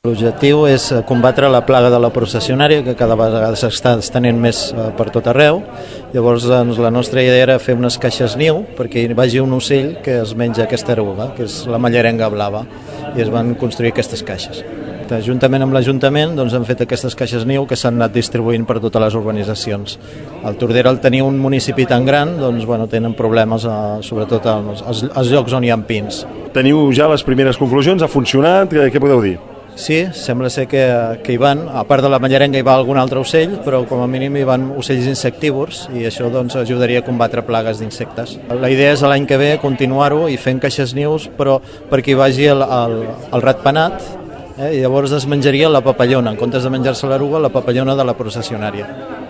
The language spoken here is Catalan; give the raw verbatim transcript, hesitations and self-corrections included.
L'objectiu és combatre la plaga de la processionària, que cada vegada s'està estenent més per tot arreu. Llavors, doncs, la nostra idea era fer unes caixes niu perquè hi vagi un ocell que es menja aquesta eruga, que és la mallerenga blava, i es van construir aquestes caixes. Juntament amb l'Ajuntament doncs, hem fet aquestes caixes niu que s'han anat distribuint per totes les urbanitzacions. El Tordera, al tenir un municipi tan gran, doncs, bueno, tenen problemes, a, sobretot als, als llocs on hi ha pins. Teniu ja les primeres conclusions? Ha funcionat? Què, què podeu dir? Sí, sembla ser que, que hi van, a part de la mallerenga hi va algun altre ocell, però com a mínim hi van ocells insectívors i això doncs, ajudaria a combatre plagues d'insectes. La idea és l'any que ve continuar-ho i fent caixes nius, però perquè hi vagi el, el, el ratpenat, eh, i llavors es menjaria la papallona, en comptes de menjar-se l'eruga, la papallona de la processionària.